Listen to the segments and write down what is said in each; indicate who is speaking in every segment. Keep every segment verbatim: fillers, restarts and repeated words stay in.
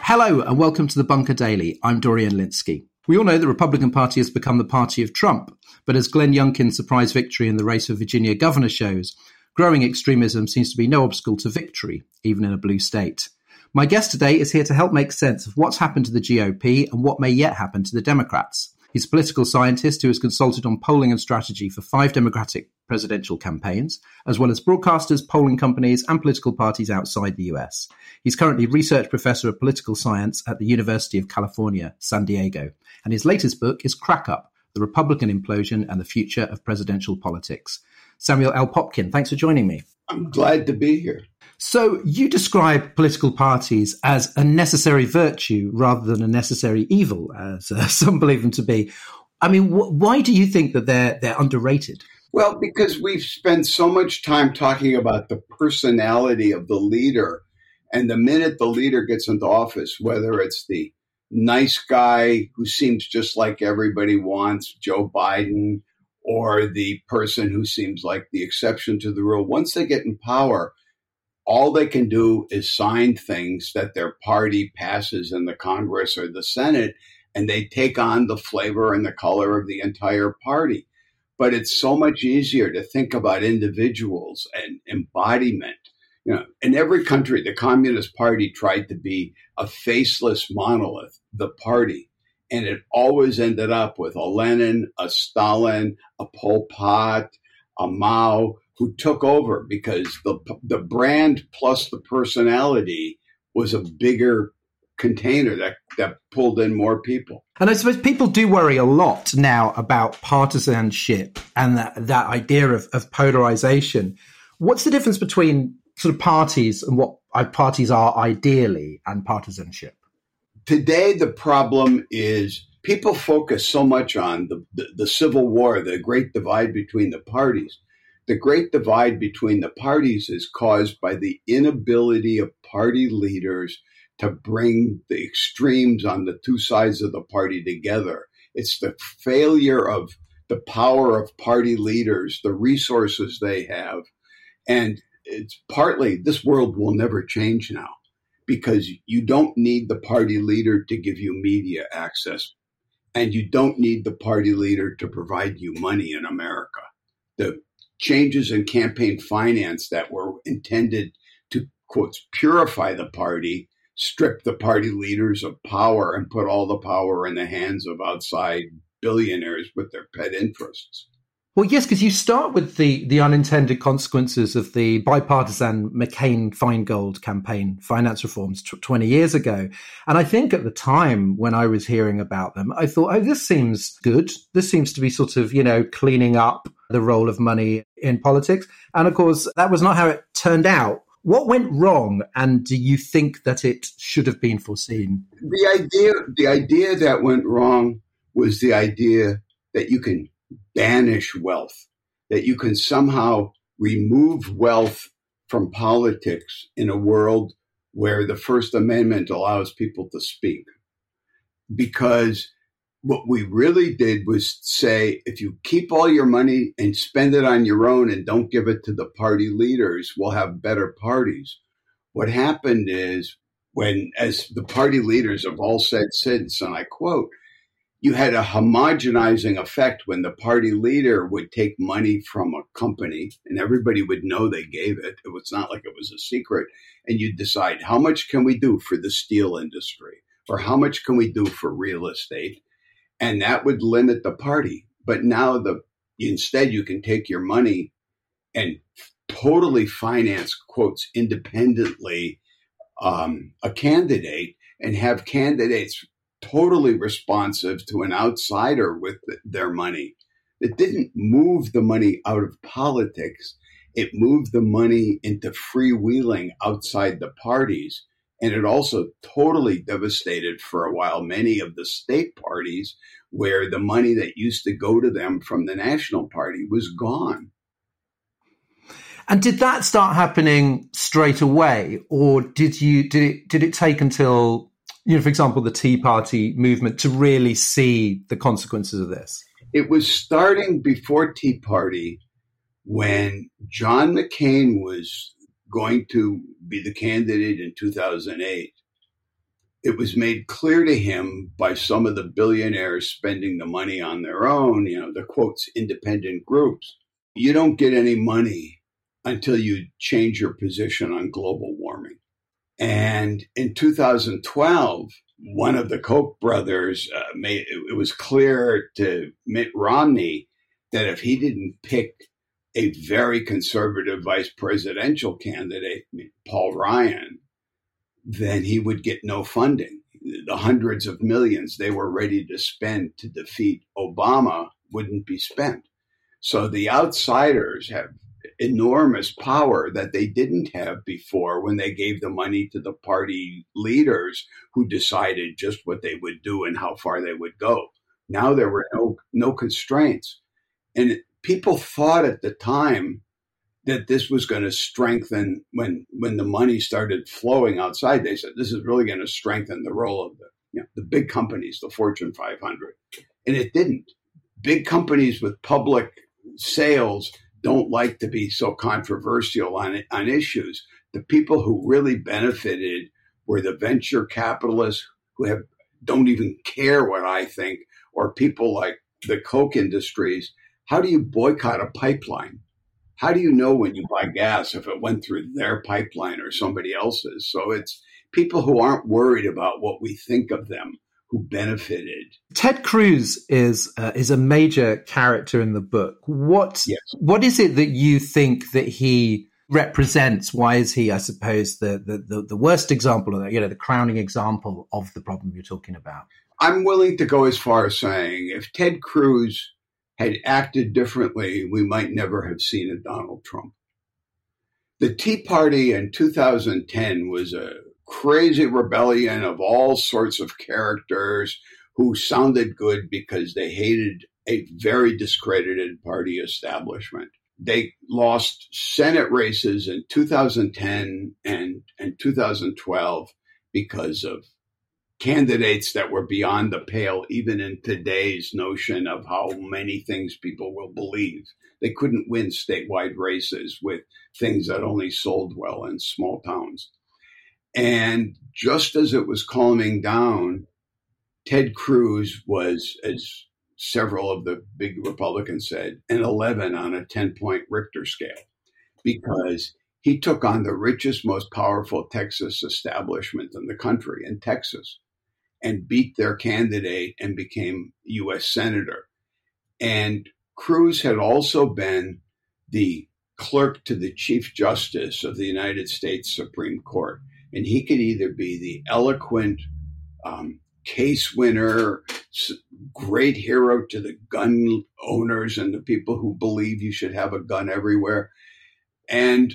Speaker 1: Hello and welcome to the Bunker Daily. I'm Dorian Lynskey. We all know the Republican Party has become the party of Trump, but as Glenn Youngkin's surprise victory in the race for Virginia governor shows, growing extremism seems to be no obstacle to victory, even in a blue state. My guest today is here to help make sense of what's happened to the G O P and what may yet happen to the Democrats. He's a political scientist who has consulted on polling and strategy for five Democratic presidential campaigns, as well as broadcasters, polling companies, and political parties outside the U S. He's currently research professor of political science at the University of California, San Diego, and his latest book is Crack Up, The Republican Implosion and the Future of Presidential Politics. Samuel L. Popkin, thanks for joining me.
Speaker 2: I'm glad to be here.
Speaker 1: So you describe political parties as a necessary virtue rather than a necessary evil, as uh, some believe them to be. I mean, wh- why do you think that they're they're underrated?
Speaker 2: Well, because we've spent so much time talking about the personality of the leader. And the minute the leader gets into office, whether it's the nice guy who seems just like everybody wants, Joe Biden, or the person who seems like the exception to the rule, once they get in power, all they can do is sign things that their party passes in the Congress or the Senate, and they take on the flavor and the color of the entire party. But it's so much easier to think about individuals and embodiment. You know, in every country, the Communist Party tried to be a faceless monolith, the party. And it always ended up with a Lenin, a Stalin, a Pol Pot, a Mao, who took over because the the brand plus the personality was a bigger container that, that pulled in more people.
Speaker 1: And I suppose people do worry a lot now about partisanship and that, that idea of, of polarization. What's the difference between sort of parties and what parties are ideally and partisanship?
Speaker 2: Today, the problem is people focus so much on the, the, the Civil War, the great divide between the parties. The great divide between the parties is caused by the inability of party leaders to bring the extremes on the two sides of the party together. It's the failure of the power of party leaders, the resources they have. And it's partly this world will never change now because you don't need the party leader to give you media access. And you don't need the party leader to provide you money in America. The changes in campaign finance that were intended to, quote, purify the party, strip the party leaders of power and put all the power in the hands of outside billionaires with their pet interests.
Speaker 1: Well, yes, because you start with the, the unintended consequences of the bipartisan McCain-Feingold campaign finance reforms t- twenty years ago. And I think at the time when I was hearing about them, I thought, oh, this seems good. This seems to be sort of, you know, cleaning up the role of money in politics. And of course, that was not how it turned out. What went wrong? And do you think that it should have been foreseen?
Speaker 2: The idea, the idea that went wrong was the idea that you can banish wealth, that you can somehow remove wealth from politics in a world where the First Amendment allows people to speak. Because what we really did was say, if you keep all your money and spend it on your own and don't give it to the party leaders, we'll have better parties. What happened is when, as the party leaders have all said since, and I quote, you had a homogenizing effect when the party leader would take money from a company and everybody would know they gave it. It was not like it was a secret. And you'd decide, how much can we do for the steel industry? Or how much can we do for real estate? And that would limit the party. But now the instead you can take your money and totally finance, quotes, independently um, a candidate and have candidates totally responsive to an outsider with their money. It didn't move the money out of politics. It moved the money into freewheeling outside the parties. And it also totally devastated for a while many of the state parties where the money that used to go to them from the national party was gone.
Speaker 1: And did that start happening straight away? Or did you did it did it take until, you know, for example, the Tea Party movement to really see the consequences of this?
Speaker 2: It was starting before Tea Party when John McCain was going to be the candidate in two thousand eight. it was made clear to him by some of the billionaires spending the money on their own, you know, the quotes, independent groups. You don't get any money until you change your position on global warming. And in two thousand twelve, one of the Koch brothers uh, made it was clear to Mitt Romney that if he didn't pick a very conservative vice presidential candidate, Paul Ryan, then he would get no funding. The hundreds of millions they were ready to spend to defeat Obama wouldn't be spent. So the outsiders have enormous power that they didn't have before when they gave the money to the party leaders who decided just what they would do and how far they would go. Now there were no, no constraints. And people thought at the time that this was going to strengthen when when the money started flowing outside. They said, this is really going to strengthen the role of the, you know, the big companies, the Fortune five hundred. And it didn't. Big companies with public sales don't like to be so controversial on on issues. The people who really benefited were the venture capitalists who have don't even care what I think, or people like the Koch industries. How do you boycott a pipeline? How do you know when you buy gas if it went through their pipeline or somebody else's? So it's people who aren't worried about what we think of them who benefited.
Speaker 1: Ted Cruz is uh, is a major character in the book. What
Speaker 2: yes.
Speaker 1: What is it that you think that he represents? Why is he, I suppose, the the, the, the worst example of that, you know, the crowning example of the problem you're talking about?
Speaker 2: I'm willing to go as far as saying if Ted Cruz had acted differently, we might never have seen a Donald Trump. The Tea Party in two thousand ten was a crazy rebellion of all sorts of characters who sounded good because they hated a very discredited party establishment. They lost Senate races in two thousand ten and, and two thousand twelve because of candidates that were beyond the pale, even in today's notion of how many things people will believe. They couldn't win statewide races with things that only sold well in small towns. And just as it was calming down, Ted Cruz was, as several of the big Republicans said, an eleven on a ten-point Richter scale, because he took on the richest, most powerful Texas establishment in the country, in Texas, and beat their candidate and became U S Senator. And Cruz had also been the clerk to the Chief Justice of the United States Supreme Court. And he could either be the eloquent um, case winner, great hero to the gun owners and the people who believe you should have a gun everywhere. And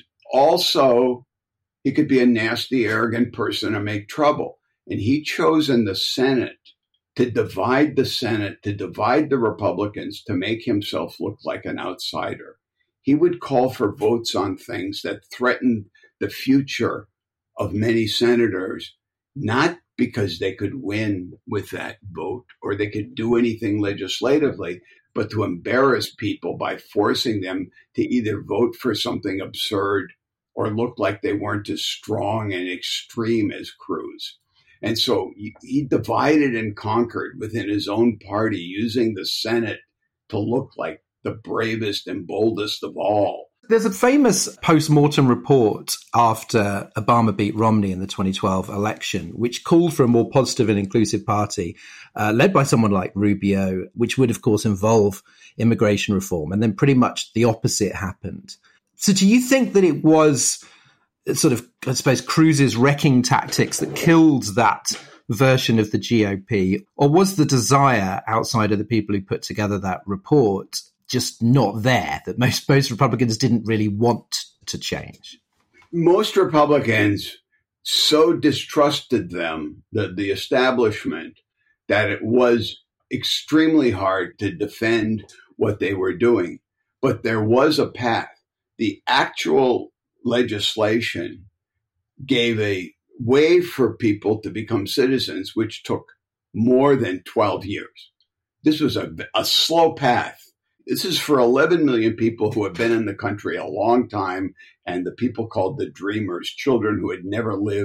Speaker 2: also, he could be a nasty, arrogant person and make trouble. And he chose in the Senate to divide the Senate, to divide the Republicans, to make himself look like an outsider. He would call for votes on things that threatened the future of many senators, not because they could win with that vote or they could do anything legislatively, but to embarrass people by forcing them to either vote for something absurd or look like they weren't as strong and extreme as Cruz. And so he divided and conquered within his own party, using the Senate to look like the bravest and boldest of all.
Speaker 1: There's a famous post-mortem report after Obama beat Romney in the twenty twelve election, which called for a more positive and inclusive party, uh, led by someone like Rubio, which would, of course, involve immigration reform. And then pretty much the opposite happened. So do you think that it was sort of, I suppose, Cruz's wrecking tactics that killed that version of the G O P? Or was the desire outside of the people who put together that report just not there, that most, most Republicans didn't really want to change?
Speaker 2: Most Republicans so distrusted them, the, the establishment, that it was extremely hard to defend what they were doing. But there was a path. The actual legislation gave a way for people to become citizens, which took more than twelve years. This was a, a slow path. This is for eleven million people who have been in the country a long time, and the people called the Dreamers, children who had never lived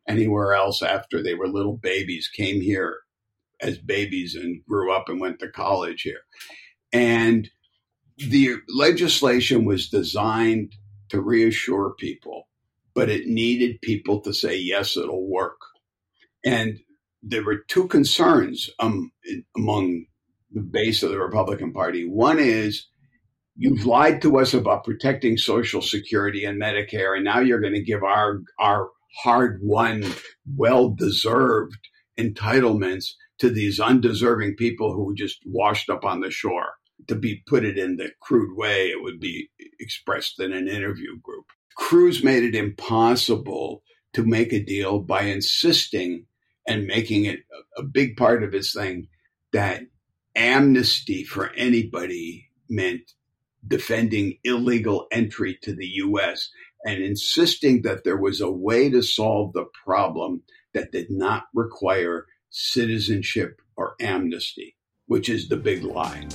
Speaker 2: anywhere else after they were little babies, came here as babies and grew up and went to college here. And the legislation was designed to reassure people, but it needed people to say, yes, it'll work. And there were two concerns um, among the base of the Republican Party. One is, you've lied to us about protecting Social Security and Medicare, and now you're going to give our our hard-won, well-deserved entitlements to these undeserving people who just washed up on the shore. To be put it in the crude way, it would be expressed in an interview group. Cruz made it impossible to make a deal by insisting and making it a big part of his thing that amnesty for anybody meant defending illegal entry to the U S and insisting that there was a way to solve the problem that did not require citizenship or amnesty, which is the big lie.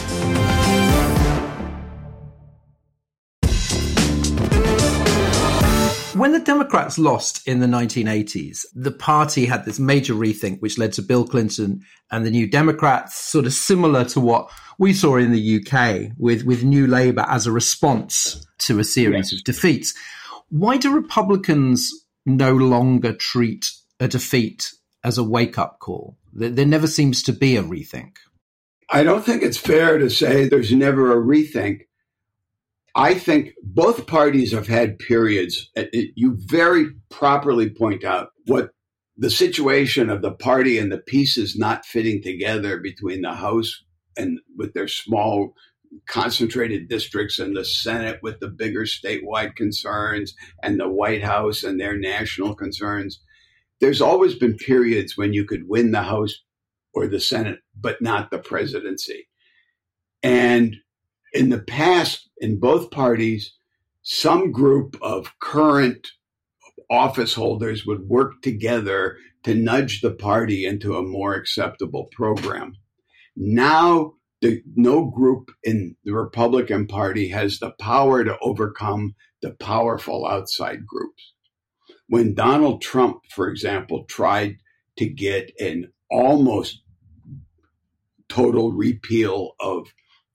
Speaker 1: When the Democrats lost in the nineteen eighties, the party had this major rethink, which led to Bill Clinton and the New Democrats, sort of similar to what we saw in the U K with, with New Labour as a response to a series yes. of defeats. Why do Republicans no longer treat a defeat as a wake-up call? There, there never seems to be a rethink.
Speaker 2: I don't think it's fair to say there's never a rethink. I think both parties have had periods. You very properly point out what the situation of the party and the pieces not fitting together between the House and with their small concentrated districts and the Senate with the bigger statewide concerns and the White House and their national concerns. There's always been periods when you could win the House or the Senate, but not the presidency. And in the past, in both parties, some group of current office holders would work together to nudge the party into a more acceptable program. Now, the, no group in the Republican Party has the power to overcome the powerful outside groups. When Donald Trump, for example, tried to get an almost total repeal of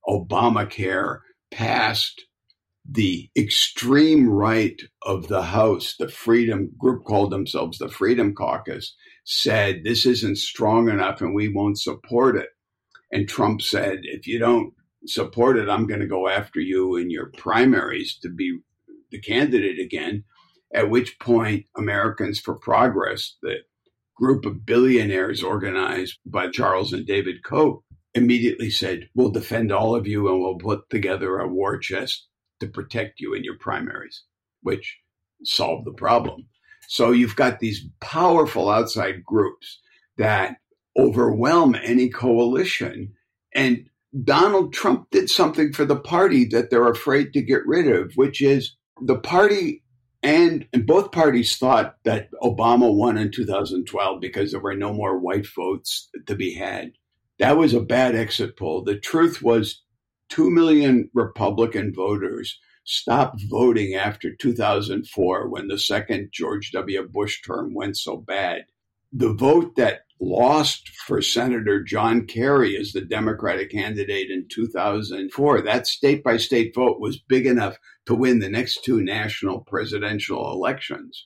Speaker 2: Obamacare passed, the extreme right of the House, the Freedom group called themselves the Freedom Caucus, said this isn't strong enough and we won't support it. And Trump said, if you don't support it, I'm going to go after you in your primaries to be the candidate again. At which point, Americans for Progress, the group of billionaires organized by Charles and David Koch, immediately said, we'll defend all of you and we'll put together a war chest to protect you in your primaries, which solved the problem. So you've got these powerful outside groups that overwhelm any coalition. And Donald Trump did something for the party that they're afraid to get rid of, which is the party and, and both parties thought that Obama won in two thousand twelve because there were no more white votes to be had. That was a bad exit poll. The truth was two million Republican voters stopped voting after two thousand four when the second George W. Bush term went so bad. The vote that lost for Senator John Kerry as the Democratic candidate in two thousand four, that state-by-state vote was big enough to win the next two national presidential elections.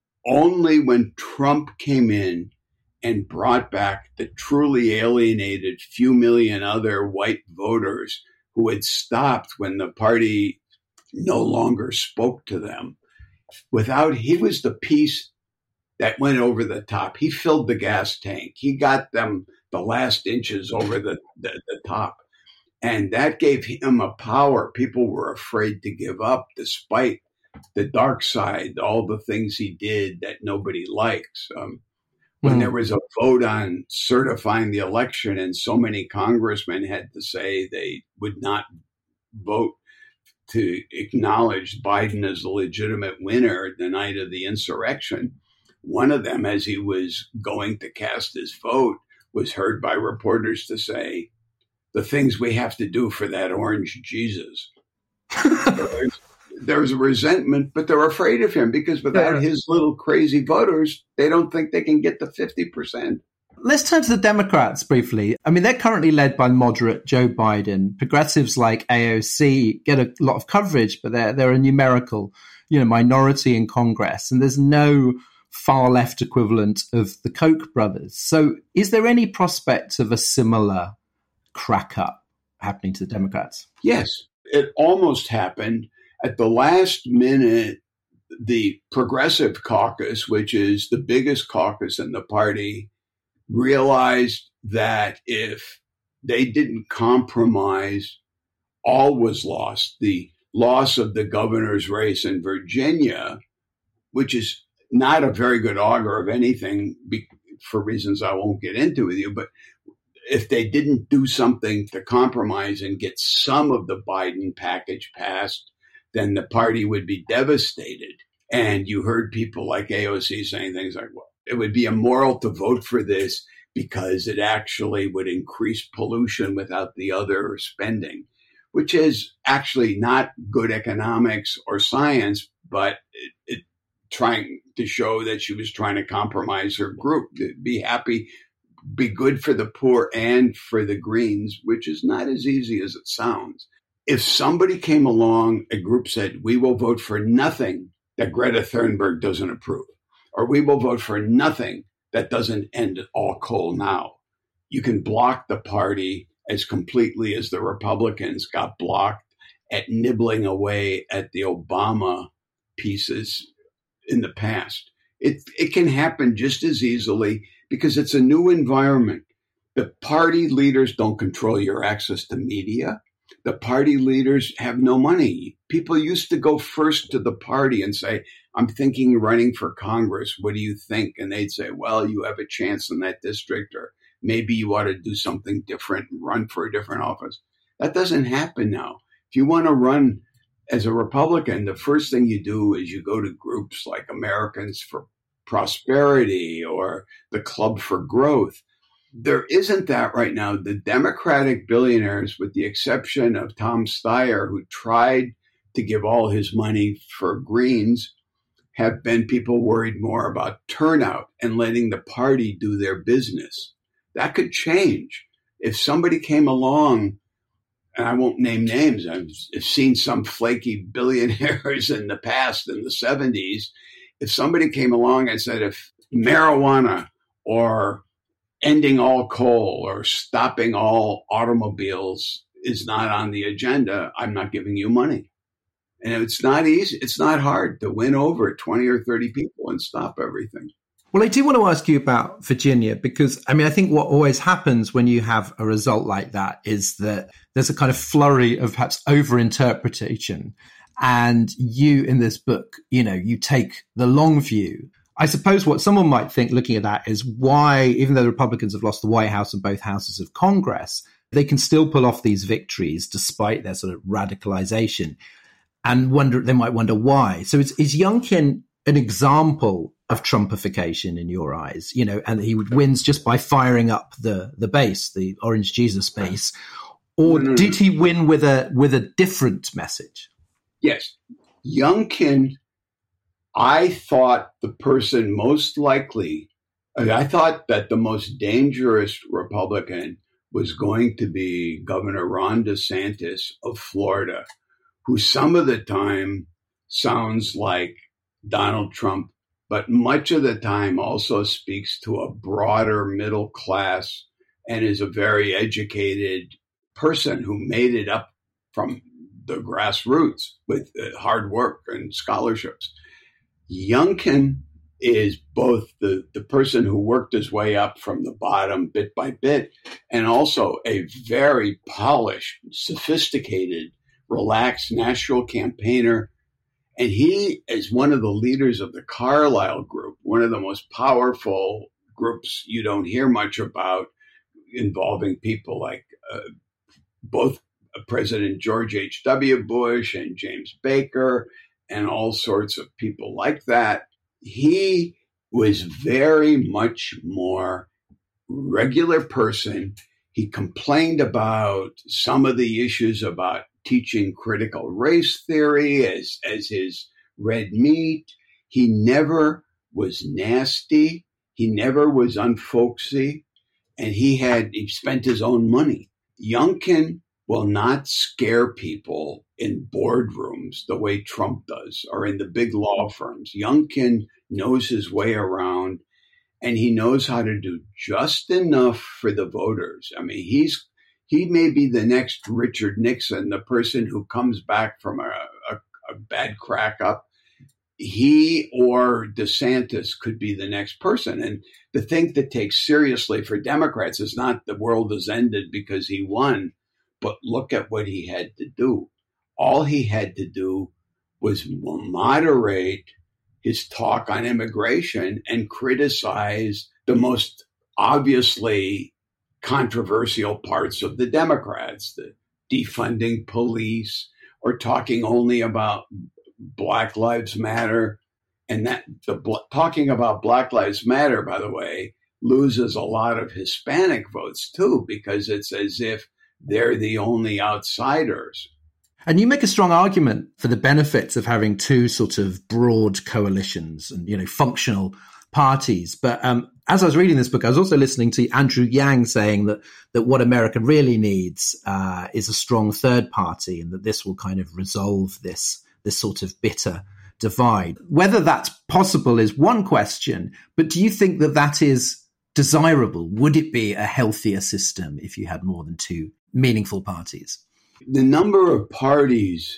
Speaker 2: Only when Trump came in and brought back the truly alienated few million other white voters who had stopped when the party no longer spoke to them. Without, he was the piece that went over the top. He filled the gas tank. He got them the last inches over the, the, the top. And that gave him a power people were afraid to give up, despite the dark side, all the things he did that nobody likes. Um, when there was a vote on certifying the election and so many congressmen had to say they would not vote to acknowledge Biden as the legitimate winner the night of the insurrection, one of them, as he was going to cast his vote, was heard by reporters to say, the things we have to do for that orange Jesus. So there's, there's a resentment, but they're afraid of him because without yeah. his little crazy voters, they don't think they can get to fifty percent.
Speaker 1: Let's turn to the Democrats briefly. I mean, they're currently led by moderate Joe Biden. Progressives like A O C get a lot of coverage, but they're, they're a numerical, you know, minority in Congress. And there's no far left equivalent of the Koch brothers. So is there any prospect of a similar crack up happening to the Democrats?
Speaker 2: Yes, it almost happened. At the last minute, the Progressive Caucus, which is the biggest caucus in the party, realized that if they didn't compromise, all was lost. The loss of the governor's race in Virginia, which is not a very good augur of anything for reasons I won't get into with you, but if they didn't do something to compromise and get some of the Biden package passed, then the party would be devastated. And you heard people like A O C saying things like, well, it would be immoral to vote for this because it actually would increase pollution without the other spending, which is actually not good economics or science, but it, it trying to show that she was trying to compromise her group, to be happy, be good for the poor and for the Greens, which is not as easy as it sounds. If somebody came along, a group said, we will vote for nothing that Greta Thunberg doesn't approve, or we will vote for nothing that doesn't end all coal now. You can block the party as completely as the Republicans got blocked at nibbling away at the Obama pieces in the past. It, it can happen just as easily because it's a new environment. The party leaders don't control your access to media. The party leaders have no money. People used to go first to the party and say, I'm thinking of running for Congress. What do you think? And they'd say, well, you have a chance in that district, or maybe you ought to do something different and run for a different office. That doesn't happen now. If you want to run as a Republican, the first thing you do is you go to groups like Americans for Prosperity or the Club for Growth. There isn't that right now. The Democratic billionaires, with the exception of Tom Steyer, who tried to give all his money for Greens, have been people worried more about turnout and letting the party do their business. That could change. If somebody came along, and I won't name names, I've seen some flaky billionaires in the past, in the seventies. If somebody came along and said, if marijuana or ending all coal or stopping all automobiles is not on the agenda, I'm not giving you money. And it's not easy. It's not hard to win over twenty or thirty people and stop everything.
Speaker 1: Well, I do want to ask you about Virginia, because, I mean, I think what always happens when you have a result like that is that there's a kind of flurry of perhaps over-interpretation. And you, in this book, you know, you take the long view. I suppose what someone might think looking at that is why, even though the Republicans have lost the White House and both houses of Congress, they can still pull off these victories despite their sort of radicalization, and wonder, they might wonder why. So is, is Youngkin an example of Trumpification in your eyes? You know, and he wins just by firing up the, the base, the Orange Jesus base, or no, no, did he win with a, with a different message?
Speaker 2: Yes. Youngkin, I thought the person most likely, I thought that the most dangerous Republican was going to be Governor Ron DeSantis of Florida, who some of the time sounds like Donald Trump, but much of the time also speaks to a broader middle class and is a very educated person who made it up from the grassroots with hard work and scholarships. Youngkin is both the, the person who worked his way up from the bottom bit by bit, and also a very polished, sophisticated, relaxed national campaigner. And he is one of the leaders of the Carlyle Group, one of the most powerful groups you don't hear much about, involving people like uh, both President George H W Bush and James Baker and all sorts of people like that. He was very much more regular person. He complained about some of the issues about teaching critical race theory as, as his red meat. He never was nasty. He never was unfolksy. And he had, he spent his own money. Youngkin will not scare people in boardrooms the way Trump does or in the big law firms. Youngkin knows his way around, and he knows how to do just enough for the voters. I mean, he's he may be the next Richard Nixon, the person who comes back from a, a, a bad crack up. He or DeSantis could be the next person. And to think that takes seriously for Democrats is not the world has ended because he won, but look at what he had to do. All he had to do was moderate his talk on immigration and criticize the most obviously controversial parts of the Democrats, the defunding police or talking only about Black Lives Matter. And that the talking about Black Lives Matter, by the way, loses a lot of Hispanic votes too, because it's as if they're the only outsiders.
Speaker 1: And you make a strong argument for the benefits of having two sort of broad coalitions and, you know, functional parties. But um, as I was reading this book, I was also listening to Andrew Yang saying that that what America really needs uh, is a strong third party, and that this will kind of resolve this this sort of bitter divide. Whether that's possible is one question, but do you think that that is desirable? Would it be a healthier system if you had more than two meaningful parties?
Speaker 2: The number of parties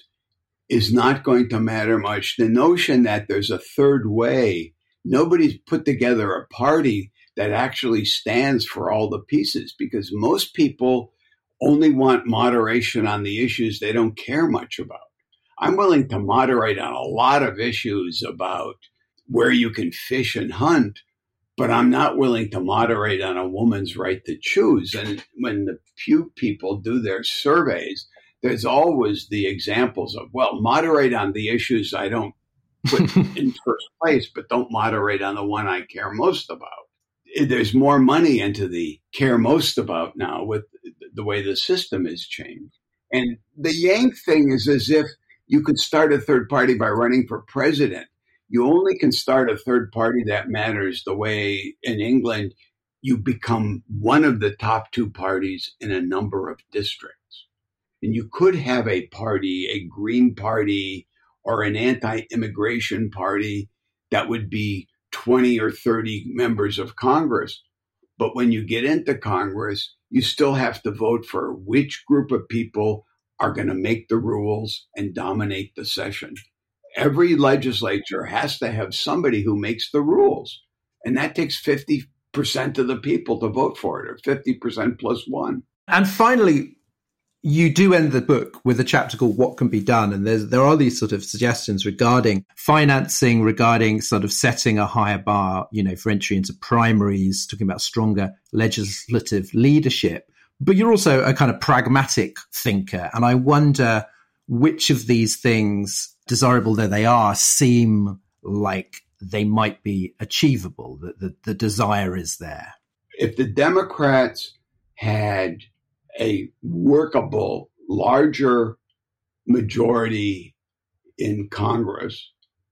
Speaker 2: is not going to matter much. The notion that there's a third way, nobody's put together a party that actually stands for all the pieces, because most people only want moderation on the issues they don't care much about. I'm willing to moderate on a lot of issues about where you can fish and hunt, but I'm not willing to moderate on a woman's right to choose. And when the Pew people do their surveys, there's always the examples of, well, moderate on the issues I don't put in first place, but don't moderate on the one I care most about. There's more money into the care most about now with the way the system is changed. And the Yang thing is as if you could start a third party by running for president. You only can start a third party that matters the way in England you become one of the top two parties in a number of districts. And you could have a party, a Green Party or an anti-immigration party that would be twenty or thirty members of Congress. But when you get into Congress, you still have to vote for which group of people are going to make the rules and dominate the session. Every legislature has to have somebody who makes the rules. And that takes fifty percent of the people to vote for it, or fifty percent plus one.
Speaker 1: And finally, you do end the book with a chapter called What Can Be Done. And there's, there are these sort of suggestions regarding financing, regarding sort of setting a higher bar, you know, for entry into primaries, talking about stronger legislative leadership. But you're also a kind of pragmatic thinker. And I wonder which of these things, desirable though they are, seem like they might be achievable, that the, the desire is there.
Speaker 2: If the Democrats had a workable, larger majority in Congress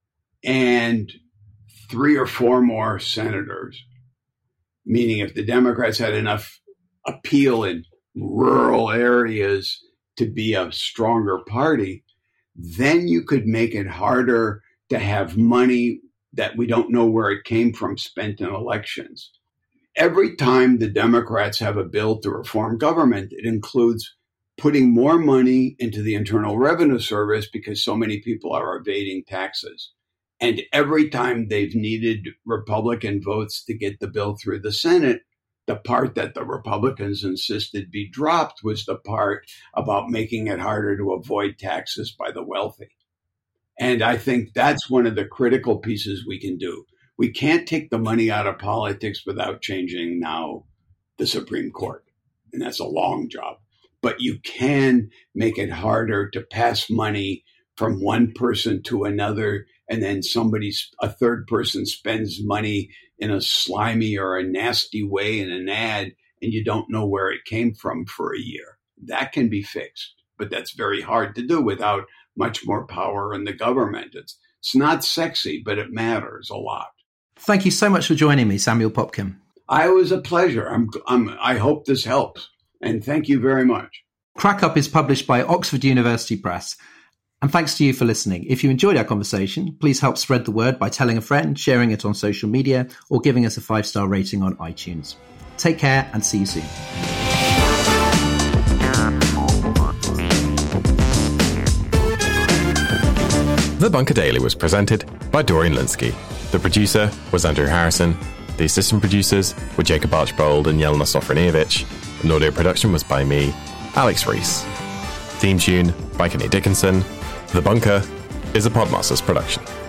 Speaker 2: and three or four more senators, meaning if the Democrats had enough appeal in rural areas to be a stronger party, then you could make it harder to have money that we don't know where it came from spent in elections. Every time the Democrats have a bill to reform government, it includes putting more money into the Internal Revenue Service because so many people are evading taxes. And every time they've needed Republican votes to get the bill through the Senate, the part that the Republicans insisted be dropped was the part about making it harder to avoid taxes by the wealthy. And I think that's one of the critical pieces we can do. We can't take the money out of politics without changing now the Supreme Court. And that's a long job. But you can make it harder to pass money from one person to another, and then somebody, a third person spends money in a slimy or a nasty way in an ad, and you don't know where it came from for a year. That can be fixed. but that's very hard to do without much more power in the government. It's, it's not sexy, but it matters a lot.
Speaker 1: Thank you so much for joining me, Samuel Popkin.
Speaker 2: I was a pleasure. I'm, I'm, I hope this helps. And thank you very much.
Speaker 1: Crack Up is published by Oxford University Press. And thanks to you for listening. If you enjoyed our conversation, please help spread the word by telling a friend, sharing it on social media, or giving us a five-star rating on iTunes. Take care and see you soon.
Speaker 3: The Bunker Daily was presented by Dorian Lynskey. The producer was Andrew Harrison. The assistant producers were Jacob Archbold and Jelena Sofronievich. And audio production was by me, Alex Rees. Theme tune by Kenny Dickinson. The Bunker is a Podmasters production.